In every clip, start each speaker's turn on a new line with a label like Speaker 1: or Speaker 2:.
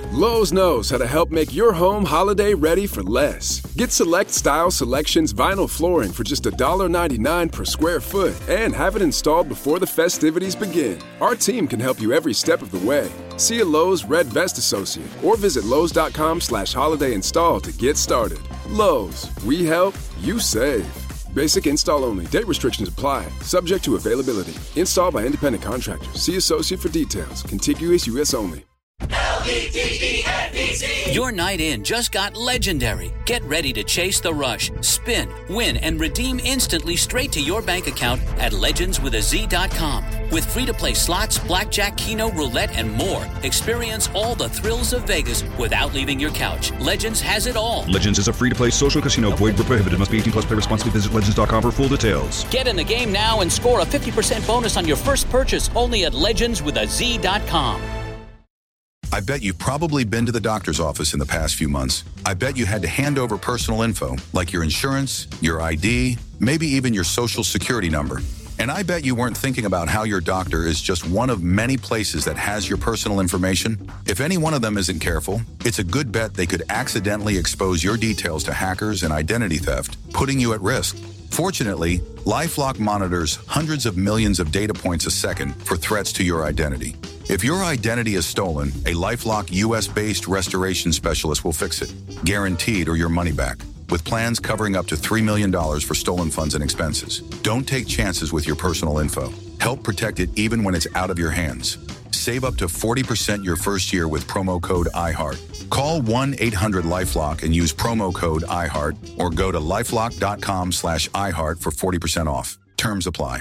Speaker 1: Lowe's knows how to help make your home holiday ready for less. Get Select Style Selections vinyl flooring for just $1.99 per square foot and have it installed before the festivities begin. Our team can help you every step of the way. See a Lowe's Red Vest associate or visit Lowe's.com/holiday install to get started. Lowe's, we help, you save. Basic install only. Date restrictions apply. Subject to availability. Installed by independent contractors. See associate for details. Contiguous U.S. only.
Speaker 2: LEGENDZ. Your night in just got legendary. Get ready to chase the rush, spin, win, and redeem instantly straight to your bank account at legendswithaz.com. With free-to-play slots, blackjack, keno, roulette, and more. Experience all the thrills of Vegas without leaving your couch. Legends has it all. Legends is a free-to-play social casino. Void where prohibited. Must be 18 plus. Play responsibly. Visit legends.com for full details. Get in the game now and score a 50% bonus on your first purchase only at legendswithaz.com.
Speaker 3: I bet you've probably been to the doctor's office in the past few months. I bet you had to hand over personal info, like your insurance, your ID, maybe even your social security number. And I bet you weren't thinking about how your doctor is just one of many places that has your personal information. If any one of them isn't careful, it's a good bet they could accidentally expose your details to hackers and identity theft, putting you at risk. Fortunately, LifeLock monitors hundreds of millions of data points a second for threats to your identity. If your identity is stolen, a LifeLock U.S.-based restoration specialist will fix it, guaranteed or your money back, with plans covering up to $3 million for stolen funds and expenses. Don't take chances with your personal info. Help protect it even when it's out of your hands. Save up to 40% your first year with promo code IHEART. Call 1-800-LifeLock and use promo code IHEART or go to lifelock.com/iHeart for 40% off. Terms apply.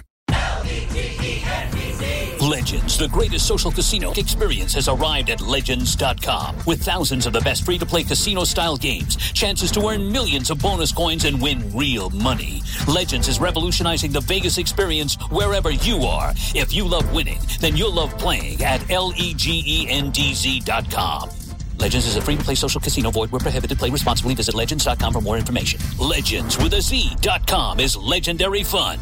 Speaker 2: Legends, the greatest social casino experience, has arrived at Legends.com. With thousands of the best free-to-play casino-style games, chances to earn millions of bonus coins and win real money. Legends is revolutionizing the Vegas experience wherever you are. If you love winning, then you'll love playing at LEGENDZ.com. Legends is a free-to-play social casino. Void where prohibited. Play responsibly. Visit Legends.com for more information. Legends.com is legendary fun.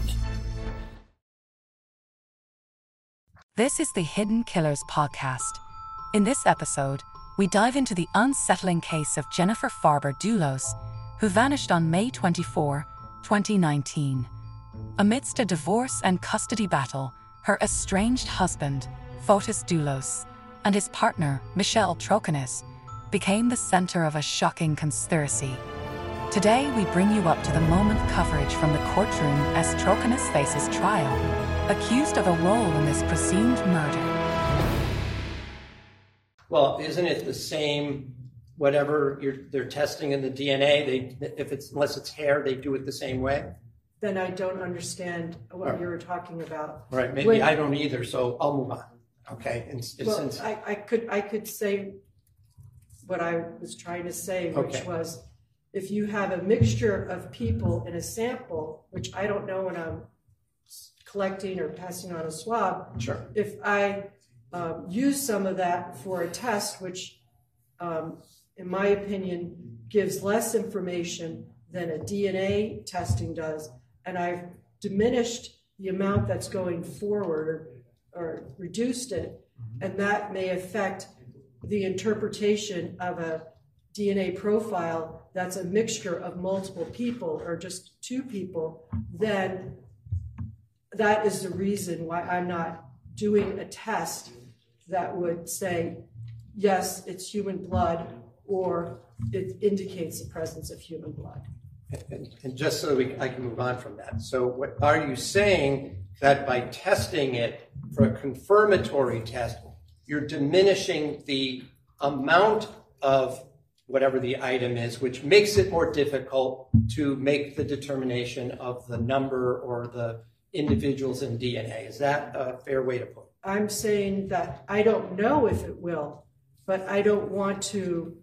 Speaker 4: This is the Hidden Killers podcast. In this episode, we dive into the unsettling case of Jennifer Farber-Dulos, who vanished on May 24, 2019. Amidst a divorce and custody battle, her estranged husband, Fotis Dulos, and his partner, Michelle Troconis, became the center of a shocking conspiracy. Today, we bring you up to the moment coverage from the courtroom as Troconis faces trial, accused of a role in this presumed murder.
Speaker 5: Well, isn't it the same, whatever they're testing in the DNA, unless it's hair, they do it the same way?
Speaker 6: Then I don't understand what you were talking about.
Speaker 5: Right, maybe I don't either, so I'll move on. Okay.
Speaker 6: I could say what I was trying to say, which was, if you have a mixture of people in a sample, which I don't know when I'm collecting or passing on a swab,
Speaker 5: sure.
Speaker 6: If I use some of that for a test, which in my opinion gives less information than a DNA testing does, and I've diminished the amount that's going forward or reduced it, and that may affect the interpretation of a DNA profile that's a mixture of multiple people or just two people, then that is the reason why I'm not doing a test that would say, yes, it's human blood, or it indicates the presence of human blood.
Speaker 5: And just so I can move on from that. So what are you saying, that by testing it for a confirmatory test, you're diminishing the amount of whatever the item is, which makes it more difficult to make the determination of the number or the individuals in DNA? Is that a fair way to put it?
Speaker 6: I'm saying that I don't know if it will, but I don't want to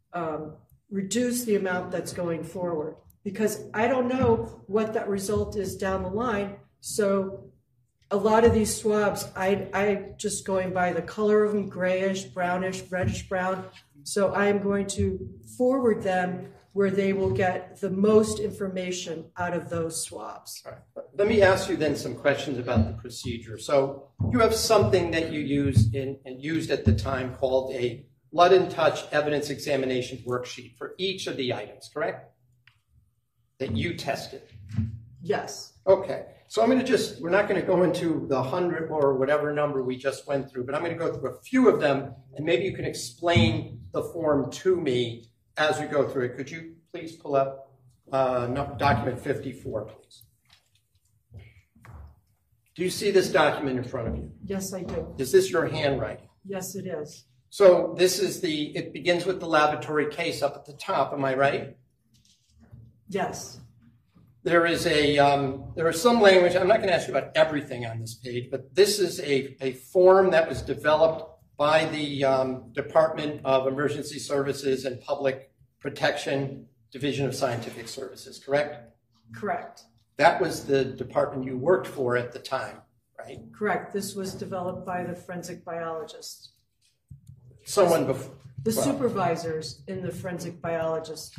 Speaker 6: reduce the amount that's going forward, because I don't know what that result is down the line. So a lot of these swabs, I just going by the color of them, grayish, brownish, reddish brown. So I'm going to forward them where they will get the most information out of those swabs.
Speaker 5: All right. Let me ask you then some questions about the procedure. So you have something that you use and used at the time called a blood and touch evidence examination worksheet for each of the items, correct? That you tested.
Speaker 6: Yes.
Speaker 5: Okay. So I'm going to we're not going to go into the 100 or whatever number we just went through, but I'm going to go through a few of them, and maybe you can explain the form to me as we go through it. Could you please pull up document 54, please? Do you see this document in front of you?
Speaker 6: Yes, I do.
Speaker 5: Is this your handwriting?
Speaker 6: Yes, it is.
Speaker 5: So this is it begins with the laboratory case up at the top, am I right?
Speaker 6: Yes.
Speaker 5: There is there is some language, I'm not going to ask you about everything on this page, but this is a form that was developed by the Department of Emergency Services and Public Protection, Division of Scientific Services, correct?
Speaker 6: Correct.
Speaker 5: That was the department you worked for at the time, right?
Speaker 6: Correct. This was developed by the forensic biologists.
Speaker 5: Someone before.
Speaker 6: The supervisors in the forensic biologist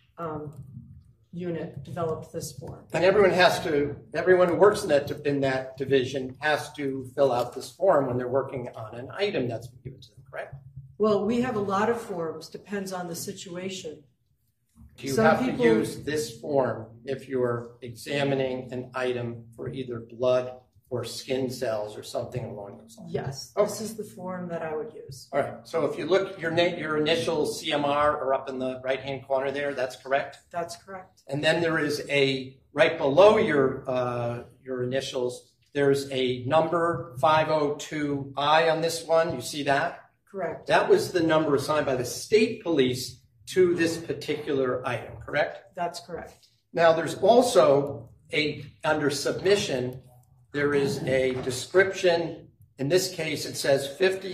Speaker 6: unit developed this form.
Speaker 5: And everyone who works in that division has to fill out this form when they're working on an item that's been given to them, correct?
Speaker 6: Well, we have a lot of forms, depends on the situation.
Speaker 5: Do you have to use this form if you're examining an item for either blood or skin cells or something along those lines?
Speaker 6: Yes,
Speaker 5: Okay.
Speaker 6: This is the form that I would use.
Speaker 5: All right, so if you look, your initials CMR are up in the right-hand corner there, that's correct?
Speaker 6: That's correct.
Speaker 5: And then there is right below your initials, there's a number 502I on this one, you see that?
Speaker 6: Correct.
Speaker 5: That was the number assigned by the state police to this particular item, correct?
Speaker 6: That's correct.
Speaker 5: Now, there's also under submission, there is a description. In this case, it says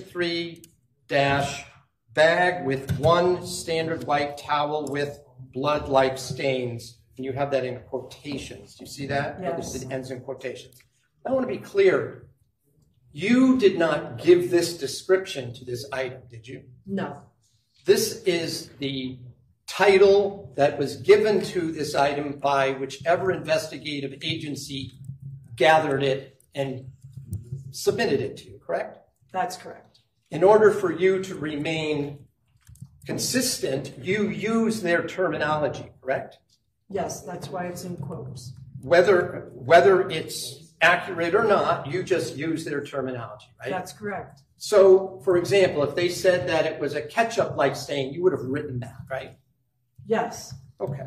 Speaker 5: 53-bag with 1 standard white towel with blood-like stains. And you have that in quotations. Do you see that?
Speaker 6: Yes.
Speaker 5: It ends in quotations. I want to be clear. You did not give this description to this item, did you?
Speaker 6: No.
Speaker 5: This is the title that was given to this item by whichever investigative agency gathered it and submitted it to you, correct?
Speaker 6: That's correct.
Speaker 5: In order for you to remain consistent, you use their terminology, correct?
Speaker 6: Yes, that's why it's in quotes.
Speaker 5: Whether it's accurate or not, you just use their terminology, right?
Speaker 6: That's correct.
Speaker 5: So, for example, if they said that it was a ketchup-like stain, you would have written that, right?
Speaker 6: Yes.
Speaker 5: Okay.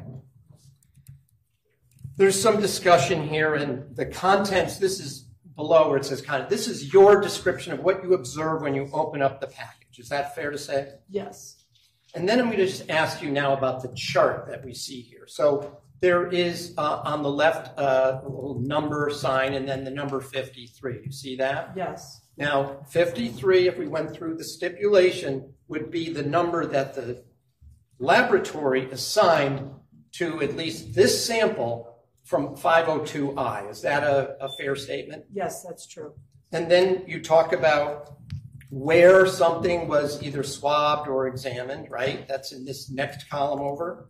Speaker 5: There's some discussion here, and the contents, this is below where it says content. This is your description of what you observe when you open up the package. Is that fair to say?
Speaker 6: Yes.
Speaker 5: And then I'm going to just ask you now about the chart that we see here. So there is on the left a little number sign and then the number 53. You see that?
Speaker 6: Yes.
Speaker 5: Now, 53, if we went through the stipulation, would be the number that the laboratory assigned to at least this sample from 502I. Is that a fair statement?
Speaker 6: Yes, that's true.
Speaker 5: And then you talk about where something was either swabbed or examined, right? That's in this next column over.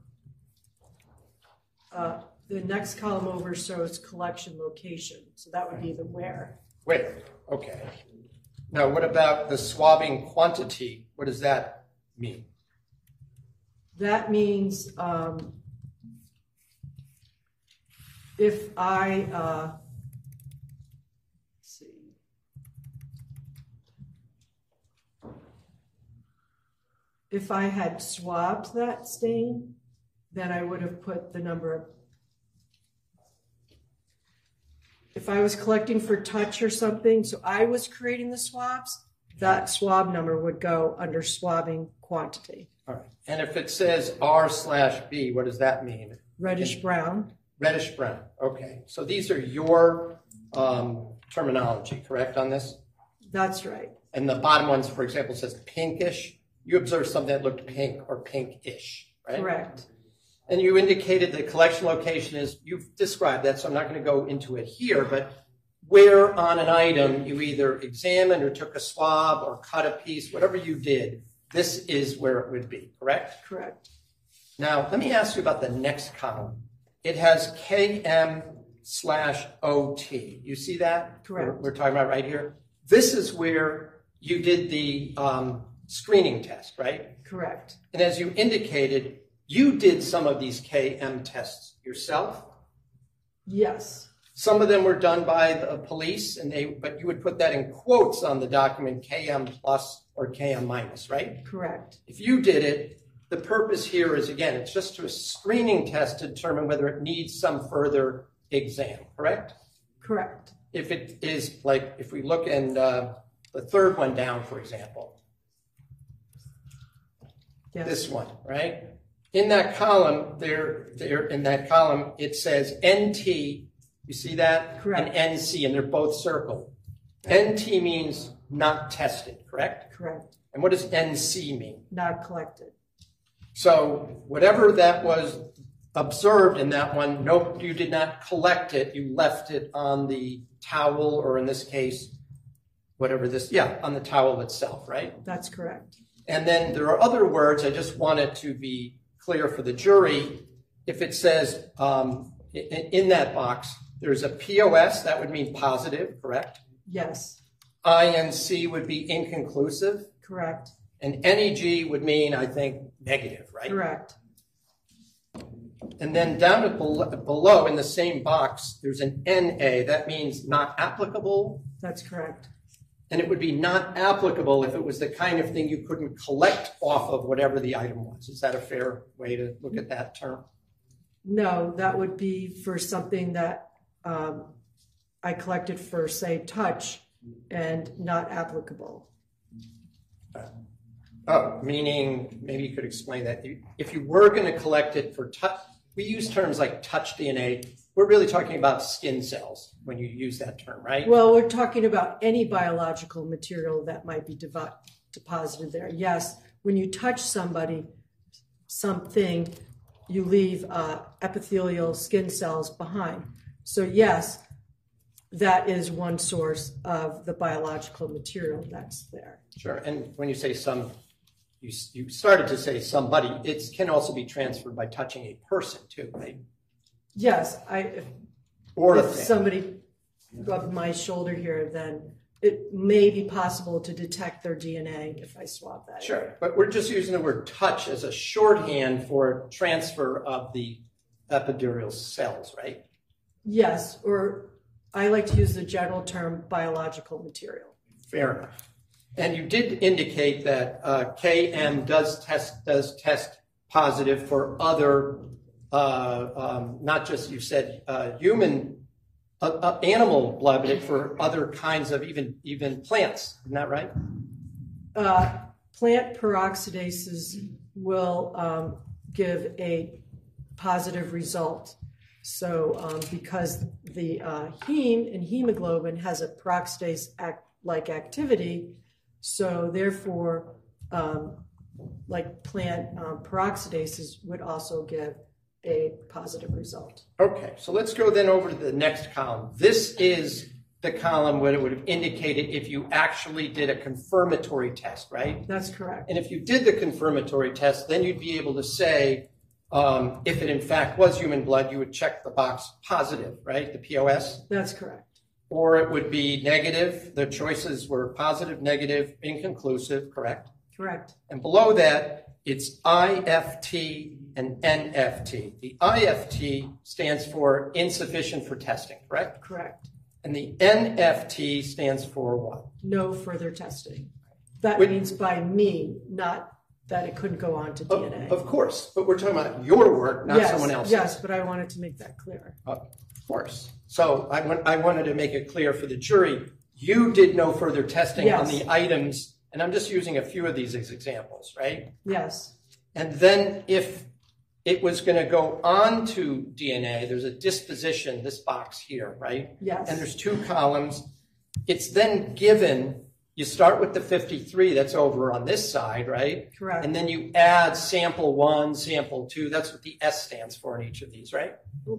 Speaker 6: The next column over shows collection location, so that would be the where.
Speaker 5: Where? Okay. Now, what about the swabbing quantity? What does that mean?
Speaker 6: That means if I, let's see. If I had swabbed that stain, then I would have put the number. If I was collecting for touch or something, so I was creating the swabs, that swab number would go under swabbing quantity.
Speaker 5: All right. And if it says R/B, what does that mean?
Speaker 6: Reddish brown.
Speaker 5: Reddish brown. Okay. So these are your terminology, correct, on this?
Speaker 6: That's right.
Speaker 5: And the bottom ones, for example, says pinkish. You observed something that looked pink or pinkish, right?
Speaker 6: Correct.
Speaker 5: And you indicated the collection location is, you've described that, so I'm not going to go into it here, but where on an item you either examined or took a swab or cut a piece, whatever you did, this is where it would be, correct?
Speaker 6: Correct.
Speaker 5: Now, let me ask you about the next column. It has KM/OT. You see that?
Speaker 6: Correct.
Speaker 5: We're talking about right here. This is where you did the screening test, right?
Speaker 6: Correct.
Speaker 5: And as you indicated, you did some of these KM tests yourself.
Speaker 6: Yes.
Speaker 5: Some of them were done by the police, but you would put that in quotes on the document, KM plus or KM minus, right?
Speaker 6: Correct.
Speaker 5: If you did it, the purpose here is, again, it's just a screening test to determine whether it needs some further exam, correct?
Speaker 6: Correct.
Speaker 5: If it is, like, if we look in the third one down, for example,
Speaker 6: Yes.
Speaker 5: this one, right? In that column, in that column, it says NT. You see that?
Speaker 6: Correct.
Speaker 5: And NC, and they're both circled. NT means not tested, correct?
Speaker 6: Correct.
Speaker 5: And what does NC mean?
Speaker 6: Not collected.
Speaker 5: So whatever that was observed in that one, nope, you did not collect it. You left it on the towel, or in this case, whatever this, on the towel itself, right?
Speaker 6: That's correct.
Speaker 5: And then there are other words. I just want it to be clear for the jury. If it says in that box, there's a POS, that would mean positive, correct?
Speaker 6: Yes.
Speaker 5: INC would be inconclusive.
Speaker 6: Correct.
Speaker 5: And NEG would mean, I think, negative, right?
Speaker 6: Correct.
Speaker 5: And then down at below in the same box, there's an NA. That means not applicable.
Speaker 6: That's correct.
Speaker 5: And it would be not applicable if it was the kind of thing you couldn't collect off of whatever the item was. Is that a fair way to look at that term?
Speaker 6: No, that would be for something that I collected for, say, touch, and not applicable.
Speaker 5: Oh, meaning, maybe you could explain that. If you were going to collect it for touch, we use terms like touch DNA. We're really talking about skin cells when you use that term, right?
Speaker 6: Well, we're talking about any biological material that might be deposited there. Yes, when you touch something, you leave epithelial skin cells behind. So yes, that is one source of the biological material that's there.
Speaker 5: Sure. And when you say some, you started to say somebody, it can also be transferred by touching a person too, right?
Speaker 6: Yes,
Speaker 5: Or
Speaker 6: if somebody rubbed my shoulder here, then it may be possible to detect their DNA if I swab that.
Speaker 5: Sure,
Speaker 6: area.
Speaker 5: but we're just using the word touch as a shorthand for transfer of the epidural cells, right?
Speaker 6: Yes, or I like to use the general term biological material.
Speaker 5: Fair enough. And you did indicate that KM does test positive for other, not just, you said human, animal blood, but for other kinds of even plants. Isn't that right?
Speaker 6: Plant peroxidases will give a positive result. So because the heme and hemoglobin has a peroxidase-like activity, so therefore, like plant peroxidases would also give a positive result.
Speaker 5: Okay, so let's go then over to the next column. This is the column where it would have indicated if you actually did a confirmatory test, right?
Speaker 6: That's correct.
Speaker 5: And if you did the confirmatory test, then you'd be able to say, if it in fact was human blood, you would check the box positive, right? The POS?
Speaker 6: That's correct.
Speaker 5: Or it would be negative. The choices were positive, negative, inconclusive, correct?
Speaker 6: Correct.
Speaker 5: And below that, it's IFT and NFT. The IFT stands for insufficient for testing, correct?
Speaker 6: Correct.
Speaker 5: And the NFT stands for what?
Speaker 6: No further testing. That means by me, not that it couldn't go on to DNA.
Speaker 5: Of course, but we're talking about your work, not someone else's.
Speaker 6: Yes, but I wanted to make that clear.
Speaker 5: Of course. So I wanted to make it clear for the jury, you did no further testing on the items, and I'm just using a few of these as examples, right?
Speaker 6: Yes.
Speaker 5: And then if it was going to go on to DNA, there's a disposition, this box here, right?
Speaker 6: Yes.
Speaker 5: And there's two columns. It's then given, you start with the 53, that's over on this side, right?
Speaker 6: Correct.
Speaker 5: And then you add sample 1, sample 2. That's what the S stands for in each of these, right?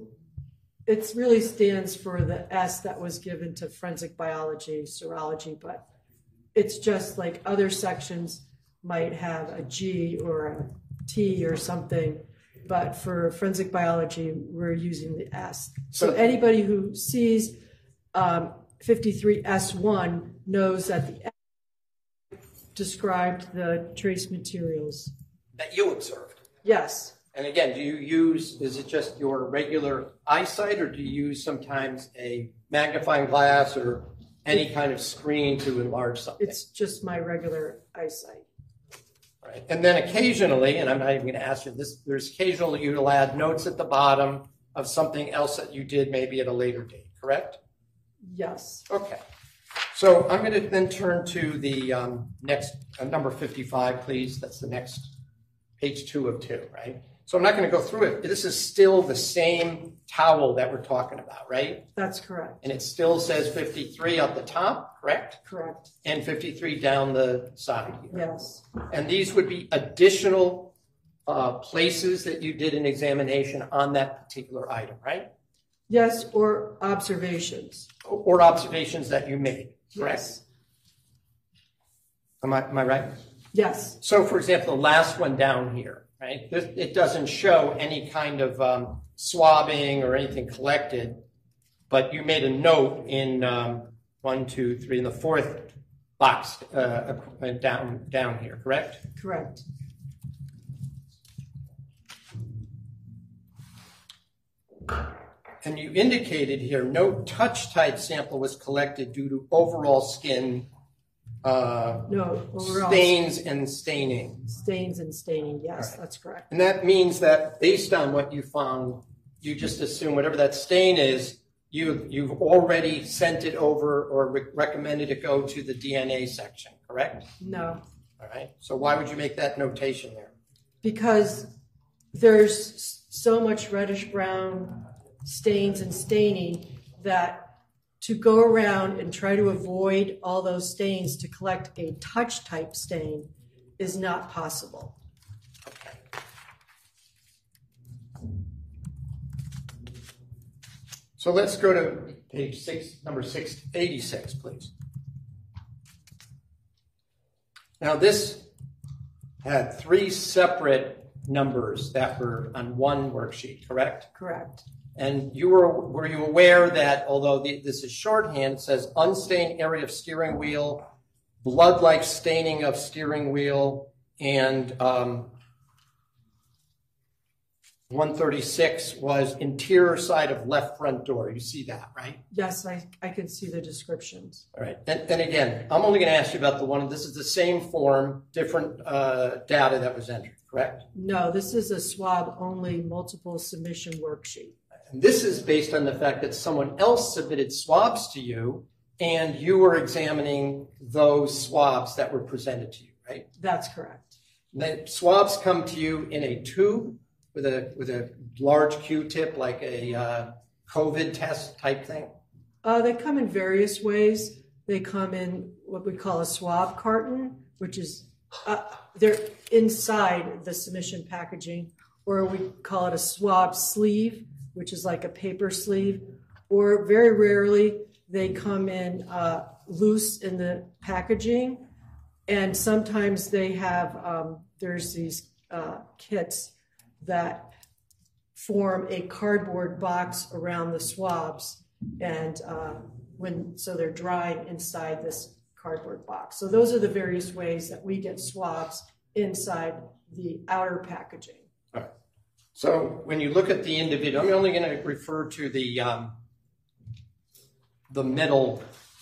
Speaker 6: It really stands for the S that was given to forensic biology, serology, but it's just like other sections might have a G or a T or something, but for forensic biology, we're using the S. So anybody who sees 53S1 knows that the described the trace materials.
Speaker 5: That you observed?
Speaker 6: Yes.
Speaker 5: And again, is it just your regular eyesight, or do you use sometimes a magnifying glass or any kind of screen to enlarge something?
Speaker 6: It's just my regular eyesight.
Speaker 5: Right. And then occasionally, and I'm not even going to ask you this, there's occasionally you'll add notes at the bottom of something else that you did maybe at a later date, correct?
Speaker 6: Yes.
Speaker 5: Okay. So I'm going to then turn to the next, number 55, please. That's the next page 2 of 2, right? So I'm not going to go through it. This is still the same towel that we're talking about, right?
Speaker 6: That's correct.
Speaker 5: And it still says 53 up the top, correct?
Speaker 6: Correct.
Speaker 5: And 53 down the side here.
Speaker 6: Yes.
Speaker 5: And these would be additional places that you did an examination on that particular item, right?
Speaker 6: Yes, or observations.
Speaker 5: Or observations that you made, correct?
Speaker 6: Yes.
Speaker 5: Am I right?
Speaker 6: Yes.
Speaker 5: So, for example, the last one down here, right? It doesn't show any kind of swabbing or anything collected, but you made a note in 1, 2, 3, in the 4th box down here, correct?
Speaker 6: Correct.
Speaker 5: And you indicated here no touch type sample was collected due to overall skin
Speaker 6: No, overall
Speaker 5: stains and staining.
Speaker 6: Stains and staining, yes,
Speaker 5: Right.
Speaker 6: That's correct.
Speaker 5: And that means that based on what you found, you just assume whatever that stain is, you've already sent it over or recommended it go to the DNA section, correct?
Speaker 6: No,
Speaker 5: All right. So why would you make that notation there?
Speaker 6: because there's so much reddish brown stains and staining that to go around and try to avoid all those stains to collect a touch type stain is not possible.
Speaker 5: Okay. So let's go to page 6, number 686, please. Now this had 3 separate numbers that were on one worksheet, correct?
Speaker 6: Correct.
Speaker 5: And were you aware that although this is shorthand, it says unstained area of steering wheel, blood-like staining of steering wheel, and 136 was interior side of left front door. You see that, right?
Speaker 6: Yes, I can see the descriptions.
Speaker 5: All right. And again, I'm only going to ask you about the one. This is the same form, different data that was entered, correct?
Speaker 6: No, this is a swab-only multiple submission worksheet.
Speaker 5: And this is based on the fact that someone else submitted swabs to you, and you were examining those swabs that were presented to you, right?
Speaker 6: That's correct.
Speaker 5: And the swabs come to you in a tube with a large Q-tip, like a COVID test type thing.
Speaker 6: They come in various ways. They come in what we call a swab carton, which is they're inside the submission packaging, or we call it a swab sleeve, which is like a paper sleeve, or very rarely they come in loose in the packaging, and sometimes they have there's these kits that form a cardboard box around the swabs, and so they're drying inside this cardboard box. So those are the various ways that we get swabs inside the outer packaging.
Speaker 5: All right. So when you look at the individual, I'm only going to refer to the middle.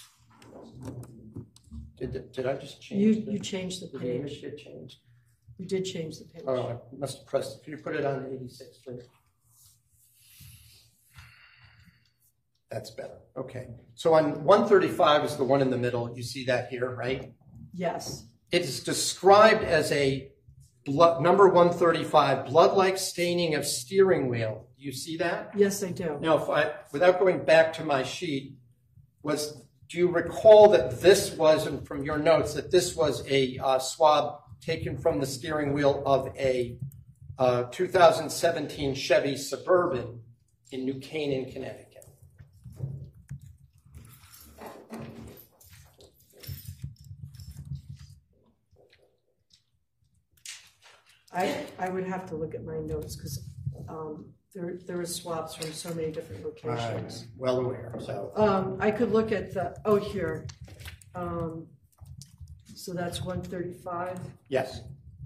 Speaker 5: Did I just change?
Speaker 6: You changed the
Speaker 5: The image
Speaker 6: page.
Speaker 5: did change.
Speaker 6: You did change the page.
Speaker 5: Oh, I must have pressed. Could you put it on 86, please? That's better. Okay. So on 135 is the one in the middle. You see that here, right?
Speaker 6: Yes.
Speaker 5: It's described as a number 135, blood-like staining of steering wheel. Do you see that?
Speaker 6: Yes, I do.
Speaker 5: Now, without going back to my sheet, do you recall that this was, and from your notes, that this was a swab taken from the steering wheel of a 2017 Chevy Suburban in New Canaan, Connecticut?
Speaker 6: I would have to look at my notes because there were swabs from so many different locations.
Speaker 5: Well aware. So
Speaker 6: I could look at here. So that's 135.
Speaker 5: Yes.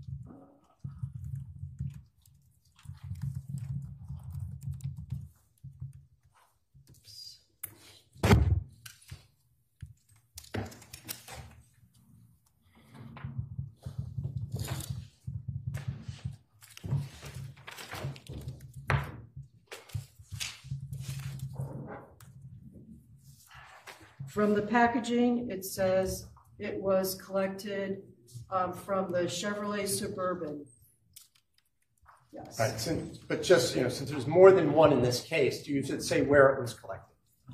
Speaker 6: From the packaging, it says it was collected from the Chevrolet Suburban. Yes.
Speaker 5: All right, but just, since there's more than one in this case, do you say where it was collected?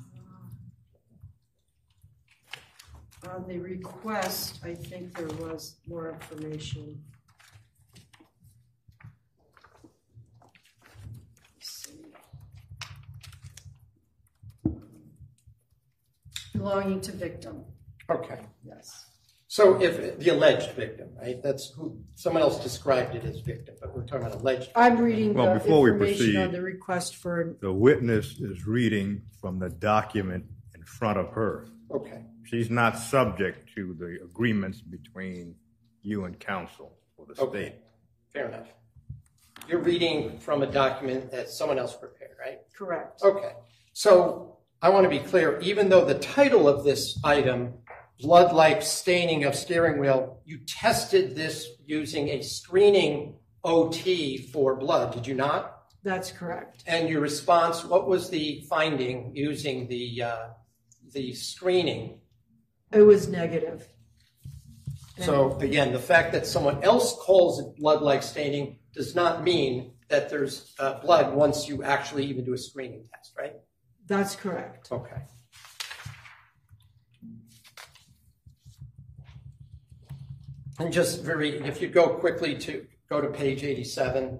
Speaker 6: On the request, I think there was more information. Belonging to victim.
Speaker 5: Okay.
Speaker 6: Yes.
Speaker 5: So if the alleged victim, right? That's who someone else described it as victim, but we're talking about alleged.
Speaker 6: I'm reading
Speaker 7: Well,
Speaker 6: the
Speaker 7: before we
Speaker 6: information
Speaker 7: proceed,
Speaker 6: on the request for.
Speaker 7: The witness is reading from the document in front of her.
Speaker 5: Okay.
Speaker 7: She's not subject to the agreements between you and counsel for the state.
Speaker 5: Okay. Fair enough. You're reading from a document that someone else prepared, right?
Speaker 6: Correct.
Speaker 5: Okay. So I want to be clear, even though the title of this item, blood-like staining of steering wheel, you tested this using a screening OT for blood, did you not?
Speaker 6: That's correct.
Speaker 5: And your response, what was the finding using the screening?
Speaker 6: It was negative.
Speaker 5: So again, the fact that someone else calls it blood-like staining does not mean that there's blood once you actually even do a screening test, right?
Speaker 6: That's correct.
Speaker 5: Okay. And just if you go quickly go to page 87.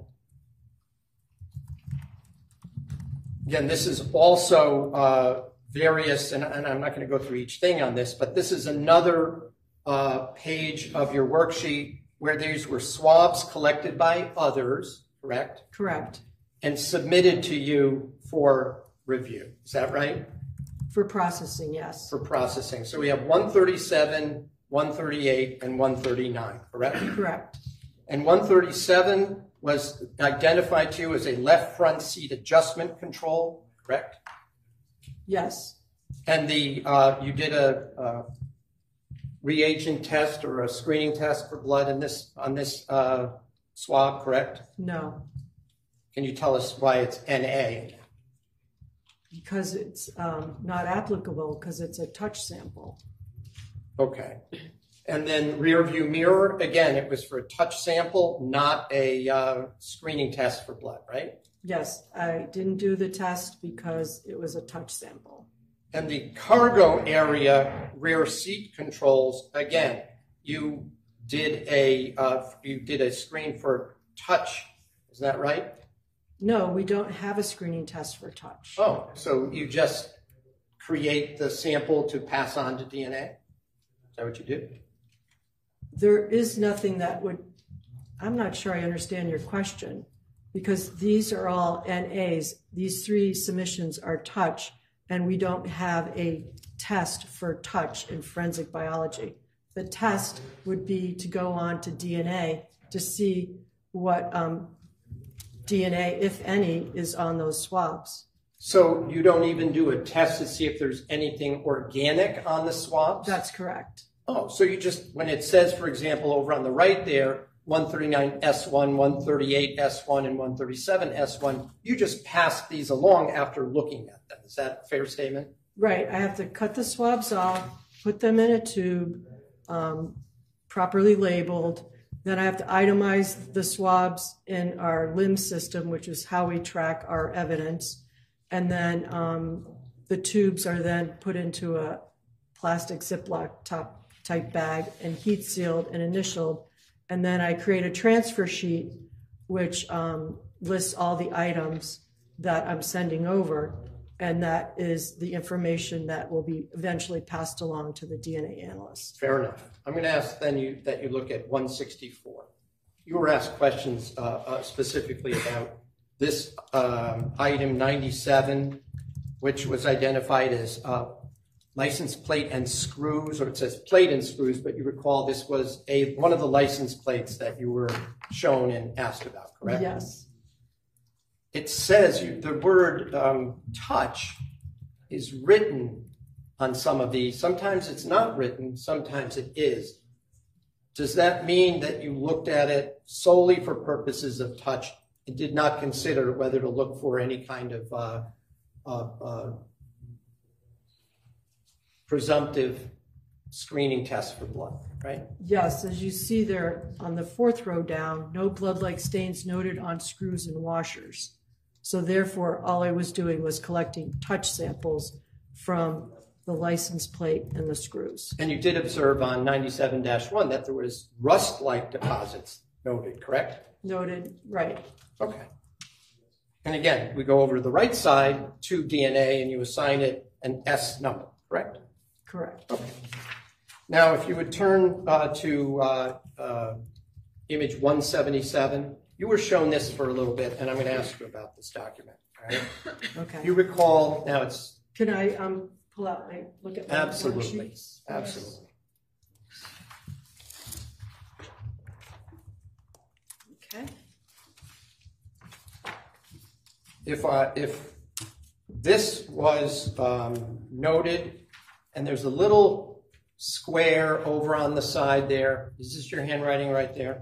Speaker 5: Again, this is also various, and I'm not going to go through each thing on this, but this is another page of your worksheet where these were swabs collected by others, correct?
Speaker 6: Correct.
Speaker 5: And submitted to you for review. Is that right?
Speaker 6: For processing, yes.
Speaker 5: For processing. So we have 137, 138, and 139, correct?
Speaker 6: Correct.
Speaker 5: And 137 was identified to you as a left front seat adjustment control, correct?
Speaker 6: Yes.
Speaker 5: And you did a reagent test or a screening test for blood on this swab, correct?
Speaker 6: No.
Speaker 5: Can you tell us why it's NA?
Speaker 6: Because it's not applicable because it's a touch sample.
Speaker 5: Okay. And then rear view mirror, again, it was for a touch sample, not a screening test for blood, right?
Speaker 6: Yes, I didn't do the test because it was a touch sample.
Speaker 5: And the cargo area rear seat controls, again, you did a screen for touch, is that right?
Speaker 6: No, we don't have a screening test for touch.
Speaker 5: Oh, so you just create the sample to pass on to DNA? Is that what you do?
Speaker 6: There is nothing that would, I'm not sure I understand your question, because these are all NAs. These three submissions are touch, and we don't have a test for touch in forensic biology. The test would be to go on to DNA to see what DNA, if any, is on those swabs.
Speaker 5: So you don't even do a test to see if there's anything organic on the swabs?
Speaker 6: That's correct.
Speaker 5: Oh, so you just, when it says, for example, over on the right there, 139S1, 138S1, and 137S1, you just pass these along after looking at them. Is that a fair statement?
Speaker 6: Right. I have to cut the swabs off, put them in a tube, properly labeled. Then I have to itemize the swabs in our LIMS system, which is how we track our evidence. And then the tubes are then put into a plastic Ziploc type bag and heat sealed and initialed. And then I create a transfer sheet, which lists all the items that I'm sending over. And that is the information that will be eventually passed along to the DNA analyst.
Speaker 5: Fair enough. I'm going to ask then that you look at 164. You were asked questions specifically about this item 97, which was identified as license plate and screws, or it says plate and screws, but you recall this was one of the license plates that you were shown and asked about, correct?
Speaker 6: Yes.
Speaker 5: It says the word touch is written on some of these. Sometimes it's not written, sometimes it is. Does that mean that you looked at it solely for purposes of touch and did not consider whether to look for any kind of presumptive screening test for blood, right?
Speaker 6: Yes, as you see there on the 4th row down, no blood-like stains noted on screws and washers. So therefore, all I was doing was collecting touch samples from the license plate and the screws.
Speaker 5: And you did observe on 97-1 that there was rust-like deposits noted, correct?
Speaker 6: Noted, right.
Speaker 5: Okay. And again, we go over to the right side to DNA and you assign it an S number, correct?
Speaker 6: Correct.
Speaker 5: Okay. Now, if you would turn to image 177, you were shown this for a little bit, and I'm going to ask you about this document. All right?
Speaker 6: Okay.
Speaker 5: You recall, now it's...
Speaker 6: Can I pull out look at my
Speaker 5: Absolutely.
Speaker 6: worksheets?
Speaker 5: Absolutely.
Speaker 6: Okay.
Speaker 5: If this was noted, and there's a little square over on the side there, is this your handwriting right there?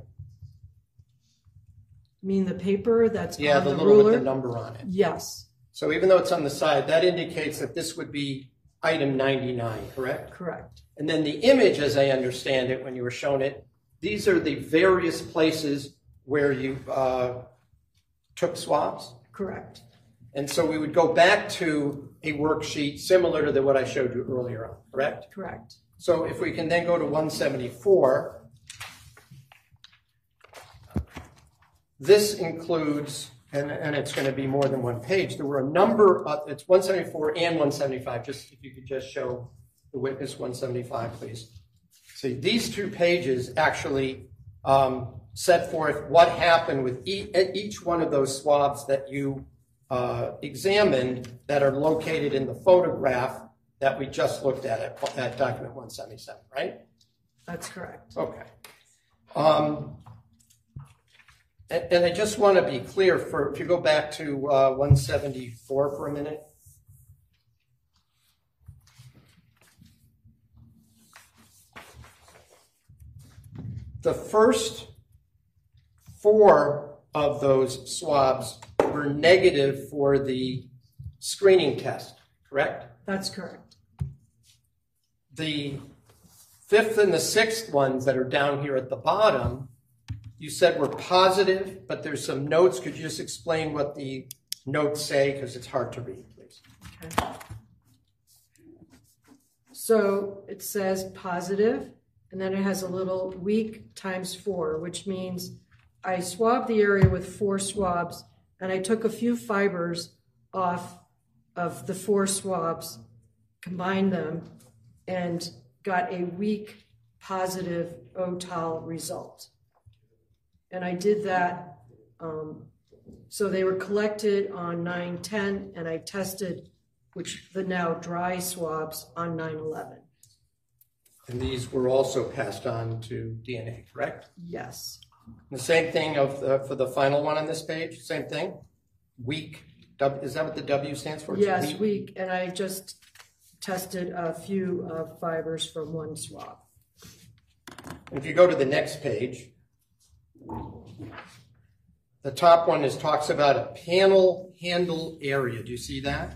Speaker 6: You mean the paper that's
Speaker 5: Yeah,
Speaker 6: on
Speaker 5: the
Speaker 6: the
Speaker 5: little
Speaker 6: ruler?
Speaker 5: with the number on it.
Speaker 6: Yes,
Speaker 5: So even though it's on the side, that indicates that this would be item 99, correct?
Speaker 6: correct.
Speaker 5: And then the image, as I understand it, when you were shown it, these are the various places where you took swabs.
Speaker 6: Correct.
Speaker 5: And so we would go back to a worksheet similar to what I showed you earlier on, correct?
Speaker 6: Correct.
Speaker 5: So if we can then go to 174, this includes, and it's going to be more than one page, there were a number of, it's 174 and 175, just if you could just show the witness 175, please. See, these two pages actually set forth what happened with each one of those swabs that you examined that are located in the photograph that we just looked at document 177, right?
Speaker 6: That's correct.
Speaker 5: Okay. And I just want to be clear, if you go back to 174 for a minute. The first 4 of those swabs were negative for the screening test, correct?
Speaker 6: That's correct.
Speaker 5: The 5th and the 6th ones that are down here at the bottom, you said were positive, but there's some notes. Could you just explain what the notes say? Because it's hard to read, please.
Speaker 6: Okay. So it says positive, and then it has a little weak times 4, which means I swabbed the area with 4 swabs, and I took a few fibers off of the 4 swabs, combined them, and got a weak positive OTOL result. And I did that, so they were collected on 9/10, and I tested the now dry swabs on 9/11.
Speaker 5: And these were also passed on to DNA, correct?
Speaker 6: Yes.
Speaker 5: The same thing for the final one on this page, same thing? Weak, is that what the W stands for?
Speaker 6: Yes, weak, and I just tested a few fibers from 1 swab.
Speaker 5: And if you go to the next page, the top one talks about a panel handle area. Do you see that?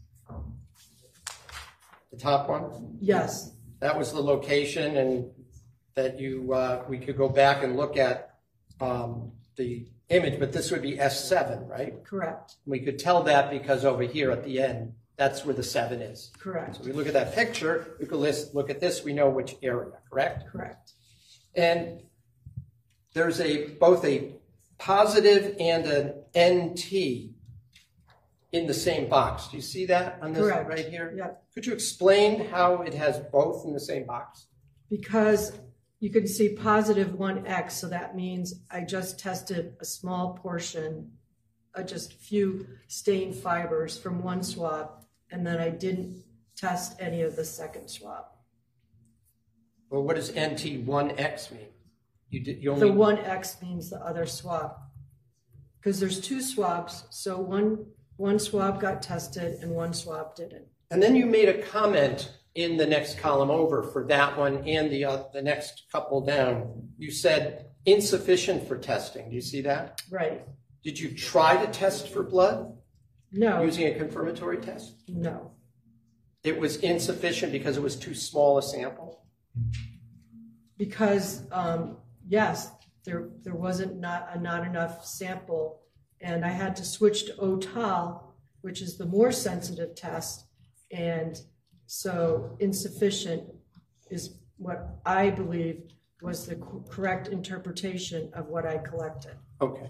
Speaker 5: The top one?
Speaker 6: Yes.
Speaker 5: That was the location, and that we could go back and look at the image, but this would be S7, right?
Speaker 6: Correct.
Speaker 5: We could tell that because over here at the end, that's where the 7 is.
Speaker 6: Correct.
Speaker 5: So we look at that picture, we could look at this, we know which area, correct?
Speaker 6: Correct.
Speaker 5: And there's both a positive and an NT in the same box. Do you see that on this
Speaker 6: Correct.
Speaker 5: right here?
Speaker 6: Yeah.
Speaker 5: Could you explain how it has both in the same box?
Speaker 6: Because you can see positive 1X, so that means I just tested a small portion, just a few stained fibers from 1 swab, and then I didn't test any of the second swab.
Speaker 5: Well, what does NT1X mean? You
Speaker 6: The 1X means the other swab. Because there's two swabs, so one swab got tested and one swab didn't.
Speaker 5: And then you made a comment in the next column over for that one and the next couple down. You said insufficient for testing. Do you see that?
Speaker 6: Right.
Speaker 5: Did you try to test for blood?
Speaker 6: No.
Speaker 5: Using a confirmatory test?
Speaker 6: No.
Speaker 5: It was insufficient because it was too small a sample?
Speaker 6: Because, yes, there wasn't not enough sample, and I had to switch to OTAL, which is the more sensitive test, and so insufficient is what I believe was the correct interpretation of what I collected.
Speaker 5: Okay.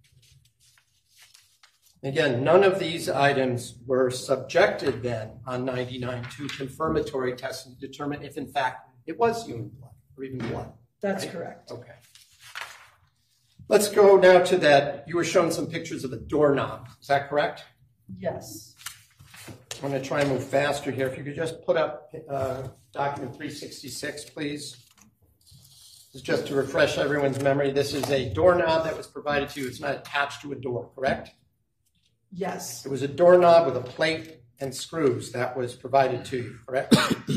Speaker 5: Again, none of these items were subjected then on 99 to confirmatory testing to determine if in fact it was human blood or even blood.
Speaker 6: That's
Speaker 5: right?
Speaker 6: correct.
Speaker 5: Okay. Let's go now to that. You were showing some pictures of a doorknob. Is that correct?
Speaker 6: Yes.
Speaker 5: I'm going to try and move faster here. If you could just put up document 366, please. This is just to refresh everyone's memory. This is a doorknob that was provided to you. It's not attached to a door, correct?
Speaker 6: Yes.
Speaker 5: It was a doorknob with a plate and screws that was provided to you, correct?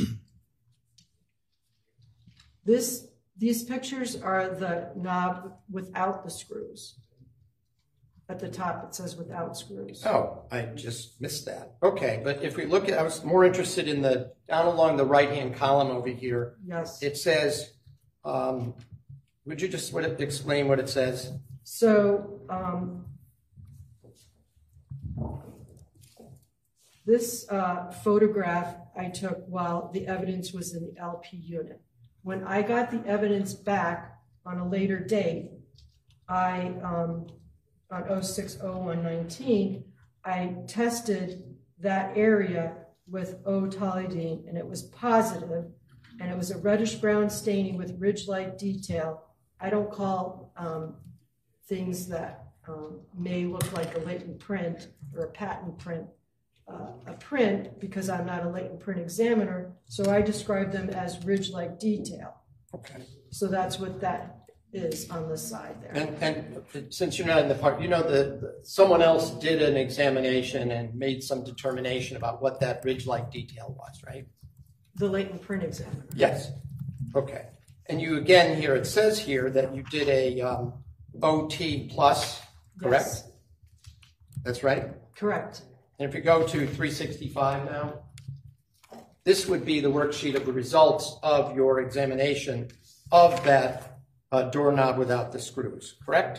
Speaker 6: These pictures are the knob without the screws. At the top, it says without screws.
Speaker 5: Oh, I just missed that. Okay, but if we look at, I was more interested in the, down along the right-hand column over here.
Speaker 6: Yes.
Speaker 5: It says, would you just explain what it says?
Speaker 6: So, this photograph I took while the evidence was in the LP unit. When I got the evidence back on a later date, on 06/01/19, I tested that area with O-tolidine, and it was positive, and it was a reddish-brown staining with ridge-like detail. I don't call things that may look like a latent print or a patent print a print because I'm not a latent print examiner, so I describe them as ridge-like detail.
Speaker 5: Okay.
Speaker 6: So that's what that is on the side there.
Speaker 5: And since you're not in the part, you know someone else did an examination and made some determination about what that ridge-like detail was, right?
Speaker 6: The latent print examiner.
Speaker 5: Yes. Okay. And you again here, it says here that you did a OT plus, correct?
Speaker 6: Yes.
Speaker 5: That's right?
Speaker 6: Correct.
Speaker 5: And if you go to 365 now, this would be the worksheet of the results of your examination of that doorknob without the screws, correct?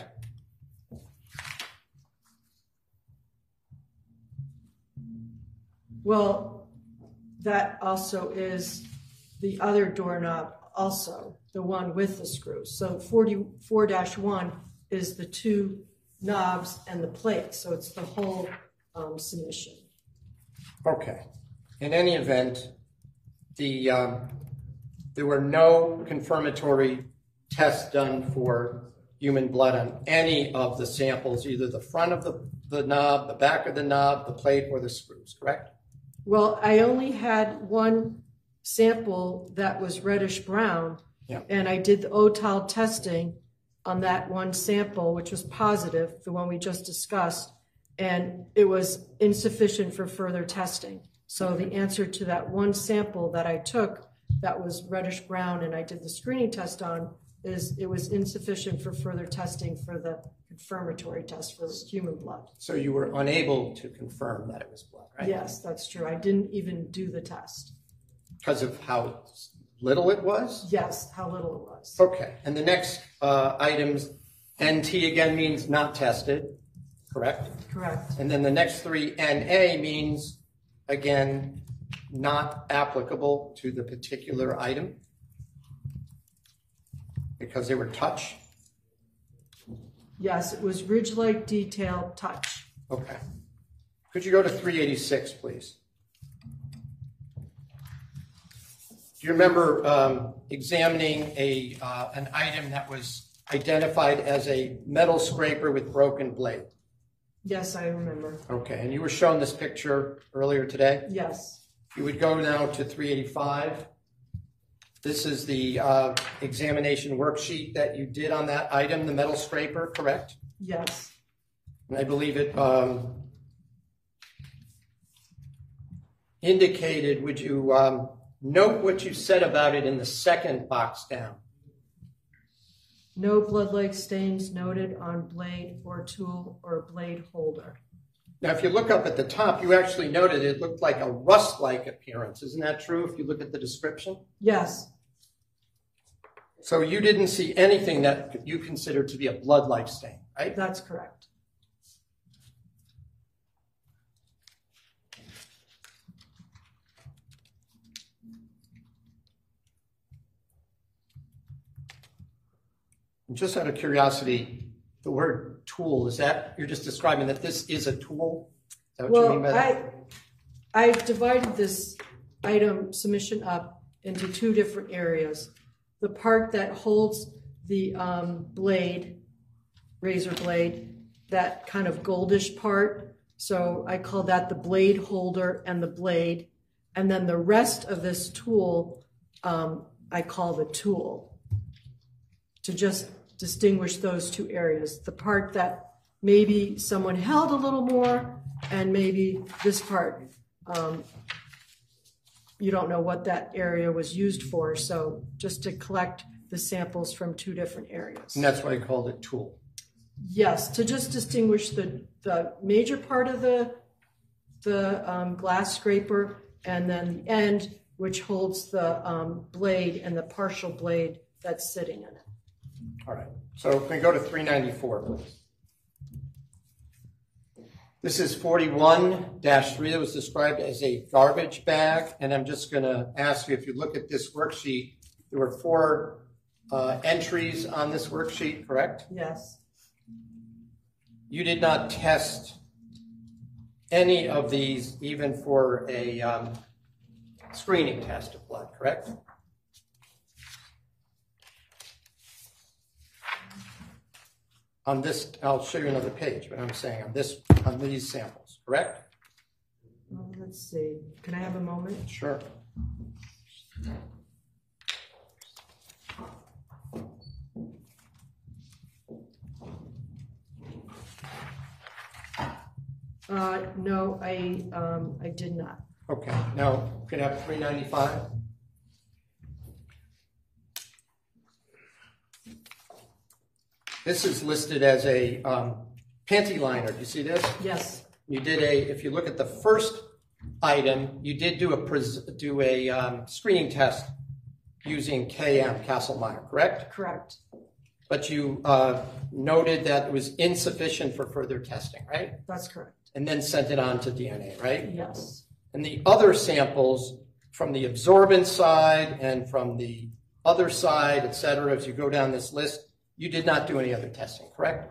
Speaker 6: Well, that also is the other doorknob also, the one with the screws. So 44-1 is the two knobs and the plate, so it's the whole submission.
Speaker 5: Okay. In any event, there were no confirmatory tests done for human blood on any of the samples, either the front of the knob, the back of the knob, the plate, or the screws, correct?
Speaker 6: Well, I only had one sample that was reddish brown, and I did the OTAL testing on that one sample, which was positive, the one we just discussed, and it was insufficient for further testing. So the answer to that one sample that I took that was reddish brown and I did the screening test on is it was insufficient for further testing for the confirmatory test for human blood.
Speaker 5: So you were unable to confirm that it was blood, right?
Speaker 6: Yes, that's true. I didn't even do the test.
Speaker 5: Because of how little it was?
Speaker 6: Yes, how little it was.
Speaker 5: Okay. And the next items, NT again means not tested, correct?
Speaker 6: Correct.
Speaker 5: And then the next three, NA means, again, not applicable to the particular item because they were touch.
Speaker 6: Yes, it was ridge-like detail touch.
Speaker 5: Okay. Could you go to 386, please? Do you remember examining an item that was identified as a metal scraper with broken blade?
Speaker 6: Yes, I remember.
Speaker 5: Okay, and you were shown this picture earlier today?
Speaker 6: Yes.
Speaker 5: You would go now to 385. This is the examination worksheet that you did on that item, the metal scraper, correct?
Speaker 6: Yes.
Speaker 5: And I believe it indicated, would you note what you said about it in the second box down?
Speaker 6: No blood-like stains noted on blade or tool or blade holder.
Speaker 5: Now, if you look up at the top, you actually noted it looked like a rust-like appearance. Isn't that true if you look at the description?
Speaker 6: Yes.
Speaker 5: So you didn't see anything that you considered to be a blood-like stain, right?
Speaker 6: That's correct.
Speaker 5: Just out of curiosity, the word tool, is that, you're just describing that this is a tool? Is that what you mean by that?
Speaker 6: I divided this item submission up into two different areas. The part that holds the blade, razor blade, that kind of goldish part. So I call that the blade holder and the blade. And then the rest of this tool, I call the tool, to just distinguish those two areas. The part that maybe someone held a little more, and maybe this part, you don't know what that area was used for. So just to collect the samples from two different areas.
Speaker 5: And that's why I called it tool.
Speaker 6: Yes, to just distinguish the major part of the glass scraper, and then the end, which holds the blade and the partial blade that's sitting in it.
Speaker 5: All right, so can we go to 394, please? This is 41-3 that was described as a garbage bag, and I'm just going to ask you, if you look at this worksheet, there were 4 entries on this worksheet, correct?
Speaker 6: Yes.
Speaker 5: You did not test any of these, even for a screening test of blood, correct? On this, I'll show you another page, but I'm saying on these samples, correct?
Speaker 6: Well, let's see. Can I have a moment?
Speaker 5: Sure.
Speaker 6: No, I did not.
Speaker 5: Okay. Now, can I have 395? This is listed as a panty liner. Do you see this?
Speaker 6: Yes.
Speaker 5: You did if you look at the first item, you did do a screening test using KM, Kastle-Meyer, correct?
Speaker 6: Correct.
Speaker 5: But you noted that it was insufficient for further testing, right?
Speaker 6: That's correct.
Speaker 5: And then sent it on to DNA, right?
Speaker 6: Yes.
Speaker 5: And the other samples from the absorbent side and from the other side, et cetera, as you go down this list, you did not do any other testing, correct?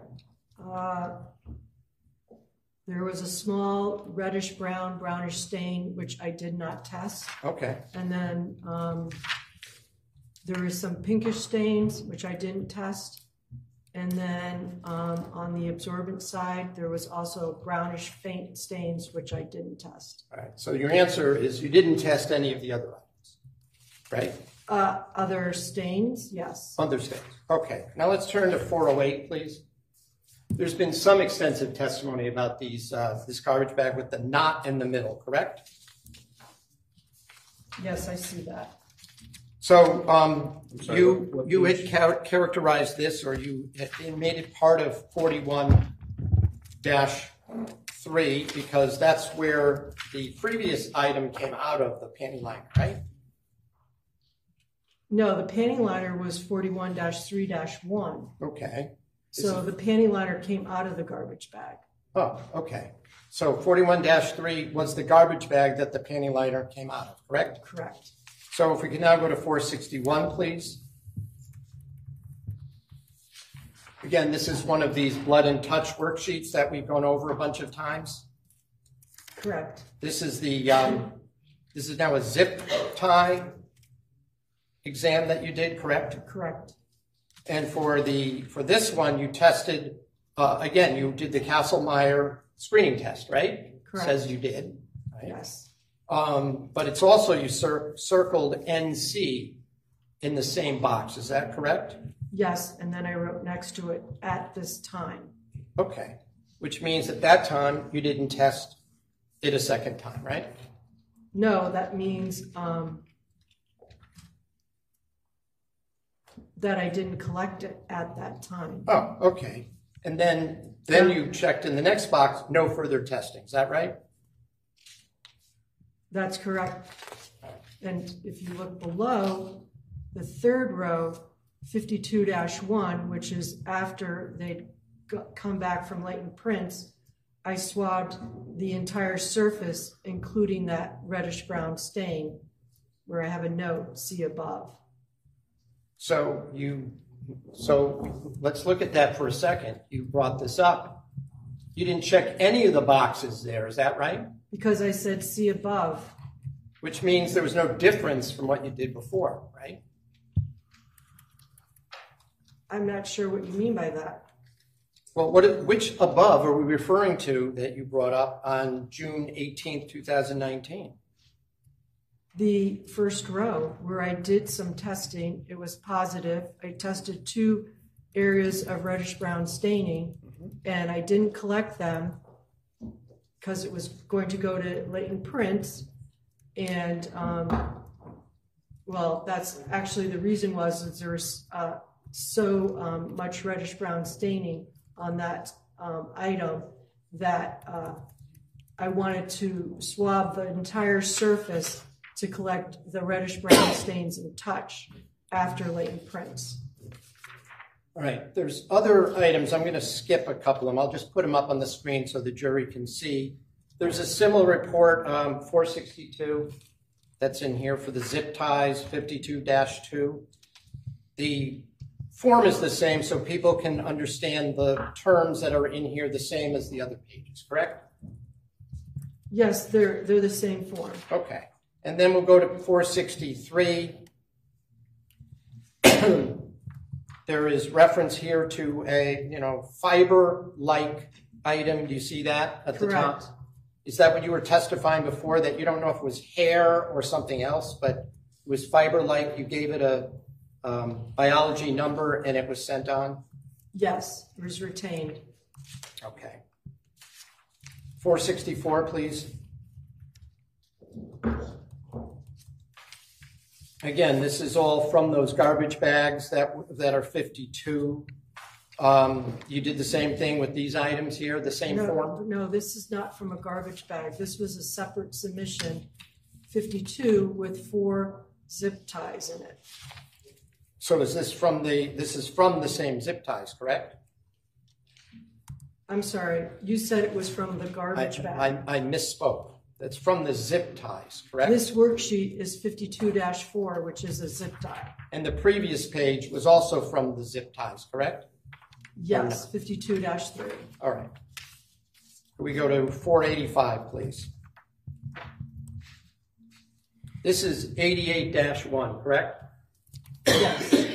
Speaker 6: There was a small reddish brown, brownish stain, which I did not test.
Speaker 5: Okay.
Speaker 6: And then there were some pinkish stains, which I didn't test. And then on the absorbent side, there was also brownish faint stains, which I didn't test.
Speaker 5: All right. So your answer is you didn't test any of the other items, right?
Speaker 6: Other stains, yes.
Speaker 5: Other stains. Okay. Now let's turn to 408, please. There's been some extensive testimony about these this garbage bag with the knot in the middle, correct?
Speaker 6: Yes, I see that.
Speaker 5: So you had characterized this, or you made it part of 41-3 because that's where the previous item came out of, the panty liner, right?
Speaker 6: No, the panty liner was 41-3-1.
Speaker 5: Okay.
Speaker 6: So the panty liner came out of the garbage bag.
Speaker 5: Oh, okay. So 41-3 was the garbage bag that the panty liner came out of, correct?
Speaker 6: Correct.
Speaker 5: So if we can now go to 461, please. Again, this is one of these blood and touch worksheets that we've gone over a bunch of times.
Speaker 6: Correct.
Speaker 5: This is this is now a zip tie exam that you did, correct?
Speaker 6: Correct.
Speaker 5: And for this one, you tested, again, you did the Kastle-Meyer screening test, right?
Speaker 6: Correct.
Speaker 5: Says you did. Right?
Speaker 6: Yes.
Speaker 5: But it's also you circled NC in the same box. Is that correct?
Speaker 6: Yes, and then I wrote next to it, at this time.
Speaker 5: Okay, which means at that time you didn't test it a second time, right?
Speaker 6: No, that means that I didn't collect it at that time.
Speaker 5: Oh, okay. And then you checked in the next box, no further testing. Is that right?
Speaker 6: That's correct. And if you look below, the third row, 52-1, which is after they'd come back from latent prints, I swabbed the entire surface, including that reddish-brown stain, where I have a note, see above.
Speaker 5: So let's look at that for a second. You brought this up. You didn't check any of the boxes there, is that right?
Speaker 6: Because I said see above.
Speaker 5: Which means there was no difference from what you did before, right?
Speaker 6: I'm not sure what you mean by that.
Speaker 5: Well, which above are we referring to that you brought up on June 18th, 2019?
Speaker 6: The first row, where I did some testing, it was positive. I tested 2 areas of reddish-brown staining, and I didn't collect them because it was going to go to latent prints. And, well, that's actually the reason was that there was so much reddish-brown staining on that item that I wanted to swab the entire surface to collect the reddish-brown stains and touch after latent prints.
Speaker 5: All right, there's other items. I'm going to skip a couple of them. I'll just put them up on the screen so the jury can see. There's a similar report, 462, that's in here for the zip ties, 52-2. The form is the same, so people can understand the terms that are in here the same as the other pages, correct?
Speaker 6: Yes, they're the same form.
Speaker 5: Okay, and then we'll go to 463. There is reference here to a, fiber-like item. Do you see that at the top?
Speaker 6: Correct.
Speaker 5: Is that what you were testifying before, that you don't know if it was hair or something else, but it was fiber-like? You gave it a biology number and it was sent on?
Speaker 6: Yes, it was retained.
Speaker 5: Okay. 464, please. Again, this is all from those garbage bags that are 52. You did the same thing with these items here, the same form?
Speaker 6: No, this is not from a garbage bag. This was a separate submission, 52, with 4 zip ties in it.
Speaker 5: So is this from the same zip ties, correct?
Speaker 6: I'm sorry, you said it was from the garbage bag.
Speaker 5: I misspoke. That's from the zip ties, correct?
Speaker 6: This worksheet is 52-4, which is a zip tie.
Speaker 5: And the previous page was also from the zip ties, correct?
Speaker 6: Yes, 52-3.
Speaker 5: All right. Can we go to 485, please? This is 88-1, correct?
Speaker 6: Yes.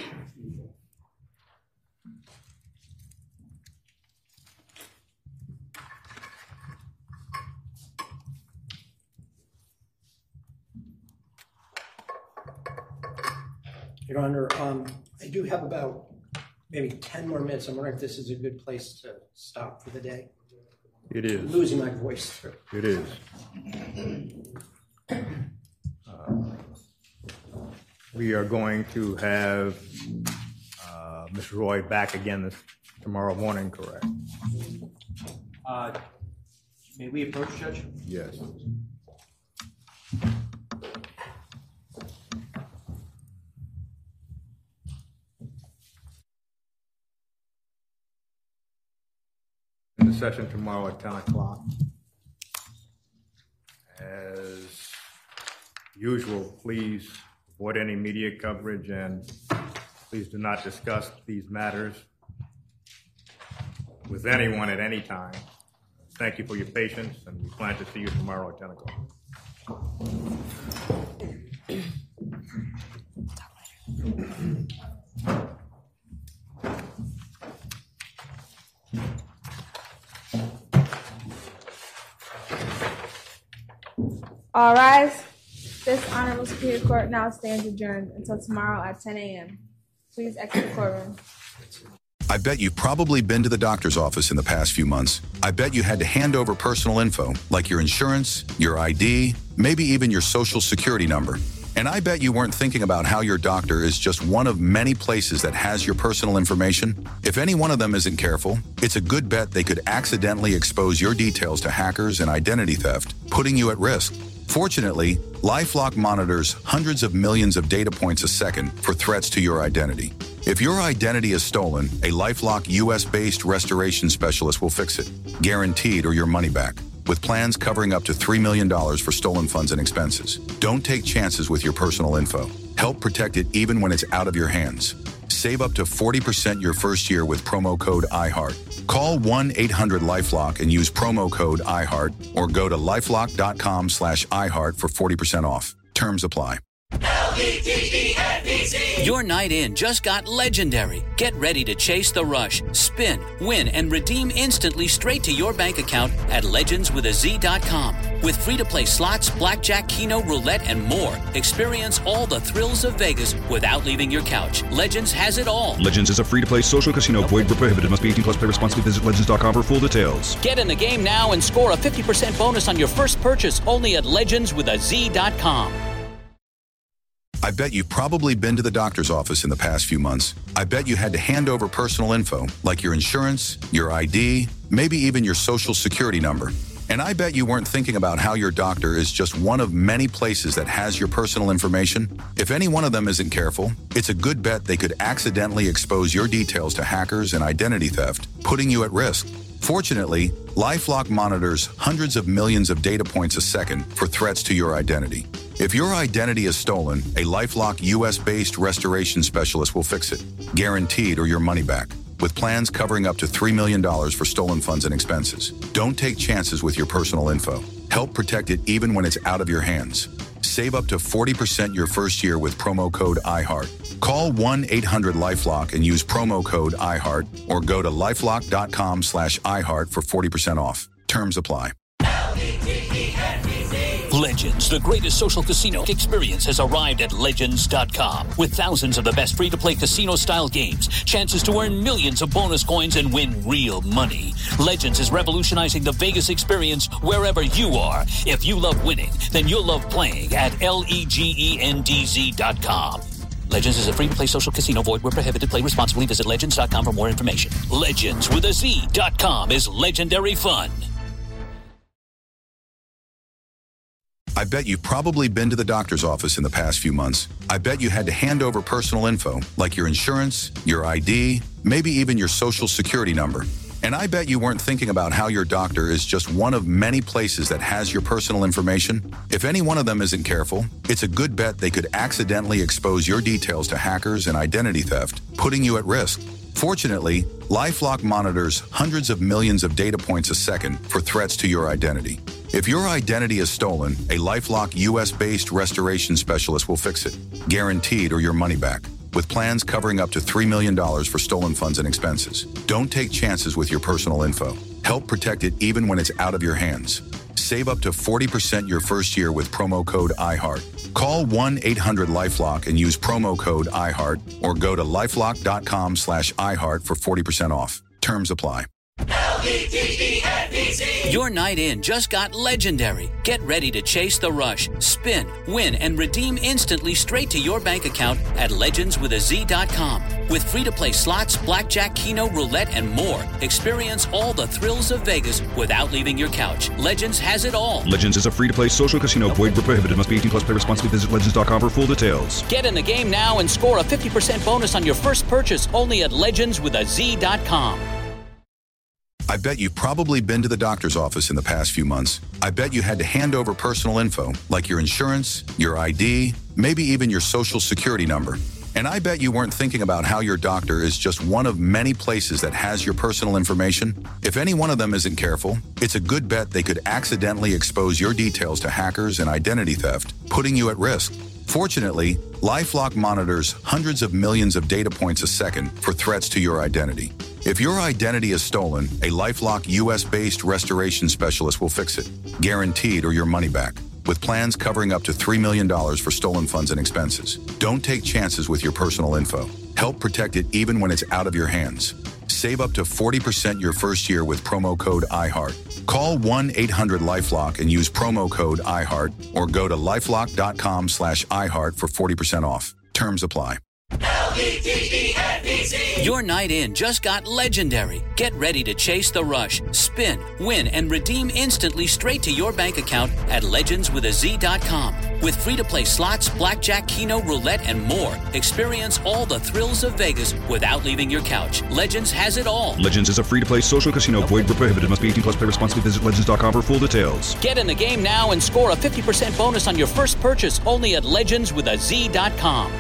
Speaker 5: Your Honor, I do have about maybe 10 more minutes. I'm wondering if this is a good place to stop for the day.
Speaker 7: It is.
Speaker 5: I'm losing my voice.
Speaker 7: It is. We are going to have Ms. Roy back again tomorrow morning, correct?
Speaker 8: May we approach, Judge?
Speaker 7: Yes. In the session tomorrow at 10 o'clock. As usual, please avoid any media coverage and please do not discuss these matters with anyone at any time. Thank you for your patience, and we plan to see you tomorrow at 10 o'clock.
Speaker 9: All rise. This Honorable Superior Court now stands adjourned until tomorrow at 10 a.m. Please exit the courtroom.
Speaker 3: I bet you've probably been to the doctor's office in the past few months. I bet you had to hand over personal info, like your insurance, your ID, maybe even your social security number. And I bet you weren't thinking about how your doctor is just one of many places that has your personal information. If any one of them isn't careful, it's a good bet they could accidentally expose your details to hackers and identity theft, putting you at risk. Fortunately, LifeLock monitors hundreds of millions of data points a second for threats to your identity. If your identity is stolen, a LifeLock US-based restoration specialist will fix it, guaranteed or your money back, with plans covering up to $3 million for stolen funds and expenses. Don't take chances with your personal info. Help protect it even when it's out of your hands. Save up to 40% your first year with promo code iHeart. Call 1-800-LifeLock and use promo code iHeart, or go to lifelock.com/iHeart for 40% off. Terms apply.
Speaker 2: LEGENDZ. Your night in just got legendary. Get ready to chase the rush, spin, win, and redeem instantly straight to your bank account at legendswithaz.com. With free-to-play slots, blackjack, keno, roulette, and more. Experience all the thrills of Vegas without leaving your couch. Legends has it all.
Speaker 10: Legends is a free-to-play social casino. Void where prohibited. Must be 18 plus. Play responsibly. Visit legends.com for full details.
Speaker 2: Get in the game now and score a 50% bonus on your first purchase only at legendswithaz.com.
Speaker 3: I bet you've probably been to the doctor's office in the past few months. I bet you had to hand over personal info, like your insurance, your ID, maybe even your social security number. And I bet you weren't thinking about how your doctor is just one of many places that has your personal information. If any one of them isn't careful, it's a good bet they could accidentally expose your details to hackers and identity theft, putting you at risk. Fortunately, LifeLock monitors hundreds of millions of data points a second for threats to your identity. If your identity is stolen, a LifeLock US-based restoration specialist will fix it, guaranteed or your money back, with plans covering up to $3 million for stolen funds and expenses. Don't take chances with your personal info. Help protect it even when it's out of your hands. Save up to 40% your first year with promo code iHeart. Call 1-800-LifeLock and use promo code iHeart, or go to lifelock.com/iHeart for 40% off. Terms apply.
Speaker 2: Legends, the greatest social casino experience, has arrived at Legends.com. With thousands of the best free-to-play casino-style games, chances to earn millions of bonus coins and win real money. Legends is revolutionizing the Vegas experience wherever you are. If you love winning, then you'll love playing at LEGENDZ.com. Legends is a free-to-play social casino. Void where prohibited. Play responsibly. Visit Legends.com for more information. Legends.com is legendary fun.
Speaker 3: I bet you've probably been to the doctor's office in the past few months. I bet you had to hand over personal info, like your insurance, your ID, maybe even your social security number. And I bet you weren't thinking about how your doctor is just one of many places that has your personal information. If any one of them isn't careful, it's a good bet they could accidentally expose your details to hackers and identity theft, putting you at risk. Fortunately, LifeLock monitors hundreds of millions of data points a second for threats to your identity. If your identity is stolen, a LifeLock US-based restoration specialist will fix it, guaranteed or your money back, with plans covering up to $3 million for stolen funds and expenses. Don't take chances with your personal info. Help protect it even when it's out of your hands. Save up to 40% your first year with promo code iHeart. Call 1-800-LifeLock and use promo code iHeart, or go to lifelock.com/iHeart for 40% off. Terms apply.
Speaker 2: LEGENDZ. Your night in just got legendary. Get ready to chase the rush, spin, win, and redeem instantly straight to your bank account at legendswithaz.com. With free-to-play slots, blackjack, keno, roulette, and more. Experience all the thrills of Vegas without leaving your couch. Legends has it all.
Speaker 10: Legends is a free-to-play social casino. Void where prohibited. Must be 18 plus. Play responsibly. Visit legends.com for full details.
Speaker 2: Get in the game now and score a 50% bonus on your first purchase only at legendswithaz.com.
Speaker 3: I bet you've probably been to the doctor's office in the past few months. I bet you had to hand over personal info, like your insurance, your ID, maybe even your social security number. And I bet you weren't thinking about how your doctor is just one of many places that has your personal information. If any one of them isn't careful, it's a good bet they could accidentally expose your details to hackers and identity theft, putting you at risk. Fortunately, LifeLock monitors hundreds of millions of data points a second for threats to your identity. If your identity is stolen, a LifeLock US-based restoration specialist will fix it, guaranteed or your money back, with plans covering up to $3 million for stolen funds and expenses. Don't take chances with your personal info. Help protect it even when it's out of your hands. Save up to 40% your first year with promo code IHEART. Call 1-800-LifeLock and use promo code IHEART or go to lifelock.com/iHeart for 40% off. Terms apply.
Speaker 2: LEGENDBC. Your night in just got legendary. Get ready to chase the rush, spin, win, and redeem instantly straight to your bank account at legendswithaz.com. With free-to-play slots, blackjack, keno, roulette, and more. Experience all the thrills of Vegas without leaving your couch. Legends has it all.
Speaker 10: Legends is a free-to-play social casino. Void where prohibited. Must be 18 plus. Play responsibly. Visit legends.com for full details.
Speaker 2: Get in the game now and score a 50% bonus on your first purchase only at legendswithaz.com.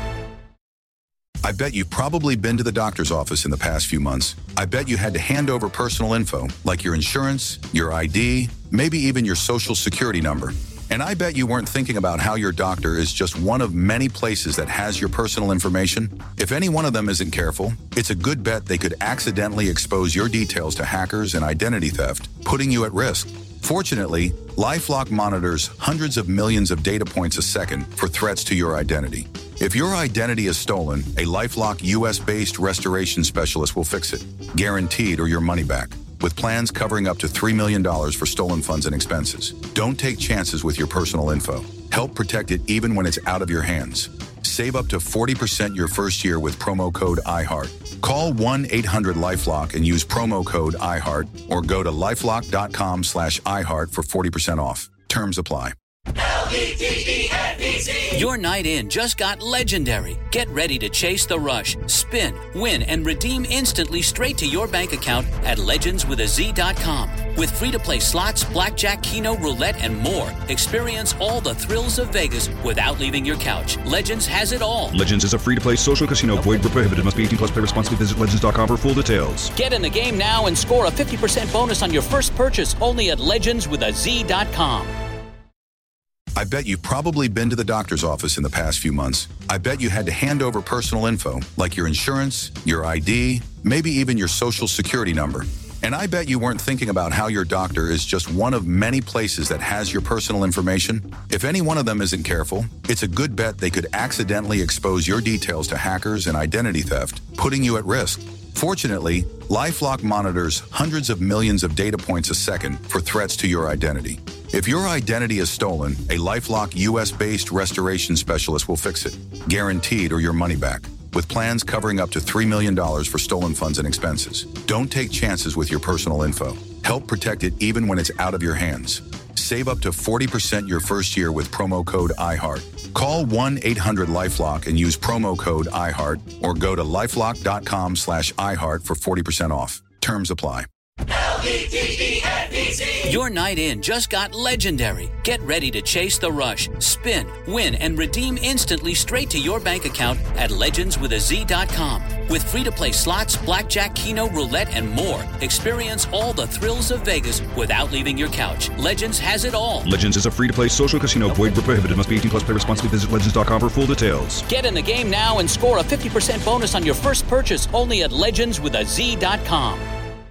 Speaker 3: I bet you've probably been to the doctor's office in the past few months. I bet you had to hand over personal info, like your insurance, your ID, maybe even your social security number. And I bet you weren't thinking about how your doctor is just one of many places that has your personal information. If any one of them isn't careful, it's a good bet they could accidentally expose your details to hackers and identity theft, putting you at risk. Fortunately, LifeLock monitors hundreds of millions of data points a second for threats to your identity. If your identity is stolen, a LifeLock US-based restoration specialist will fix it, guaranteed, or your money back, with plans covering up to $3 million for stolen funds and expenses. Don't take chances with your personal info. Help protect it even when it's out of your hands. Save up to 40% your first year with promo code IHEART. Call 1-800-LifeLock and use promo code IHEART or go to lifelock.com/iHeart for 40% off. Terms apply.
Speaker 2: LEGENDBC. Your night in just got legendary. Get ready to chase the rush, spin, win, and redeem instantly straight to your bank account at legendswithaz.com. With free-to-play slots, blackjack, keno, roulette, and more. Experience all the thrills of Vegas without leaving your couch. Legends has it all.
Speaker 10: Legends is a free-to-play social casino. Void where prohibited. Must be 18 plus. Play responsibly. Visit legends.com for full details.
Speaker 2: Get in the game now and score a 50% bonus on your first purchase only at legendswithaz.com.
Speaker 3: I bet you've probably been to the doctor's office in the past few months. I bet you had to hand over personal info, like your insurance, your ID, maybe even your social security number. And I bet you weren't thinking about how your doctor is just one of many places that has your personal information. If any one of them isn't careful, it's a good bet they could accidentally expose your details to hackers and identity theft, putting you at risk. Fortunately, LifeLock monitors hundreds of millions of data points a second for threats to your identity. If your identity is stolen, a LifeLock US-based restoration specialist will fix it, guaranteed, or your money back, with plans covering up to $3 million for stolen funds and expenses. Don't take chances with your personal info. Help protect it even when it's out of your hands. Save up to 40% your first year with promo code IHEART. Call 1-800-LifeLock and use promo code IHEART or go to lifelock.com/iHeart for 40% off. Terms apply.
Speaker 2: LEGENDBC. Your night in just got legendary. Get ready to chase the rush, spin, win, and redeem instantly straight to your bank account at legendswithaz.com. With free-to-play slots, blackjack, keno, roulette, and more. Experience all the thrills of Vegas without leaving your couch. Legends has it all.
Speaker 10: Legends is a free-to-play social casino. Void where prohibited. Must be 18 plus. Play responsibly. Visit legends.com for full details.
Speaker 2: Get in the game now and score a 50% bonus on your first purchase only at legendswithaz.com.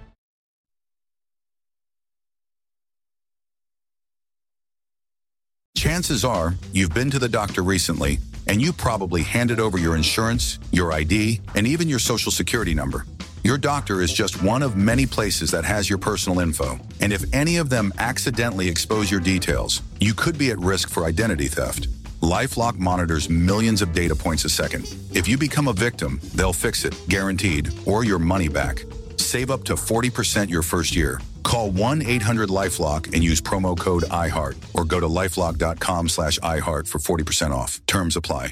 Speaker 3: Chances are you've been to the doctor recently, and you probably handed over your insurance, your ID, and even your social security number. Your doctor is just one of many places that has your personal info, and if any of them accidentally expose your details, you could be at risk for identity theft. LifeLock monitors millions of data points a second. If you become a victim, they'll fix it, guaranteed, or your money back. Save up to 40% your first year. Call 1-800-LifeLock and use promo code IHEART or go to lifelock.com/iHeart for 40% off. Terms apply.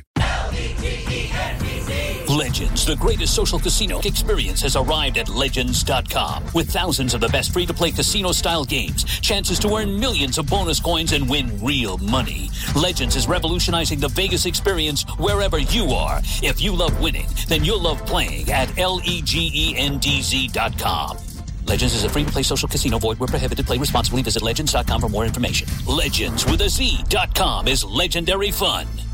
Speaker 2: Legends, the greatest social casino experience, has arrived at Legends.com. With thousands of the best free-to-play casino-style games, chances to earn millions of bonus coins and win real money. Legends is revolutionizing the Vegas experience wherever you are. If you love winning, then you'll love playing at LEGENDZ.com. Legends is a free-to-play social casino. Void where prohibited. Play responsibly. Visit Legends.com for more information. Legends with a Z.com is legendary fun.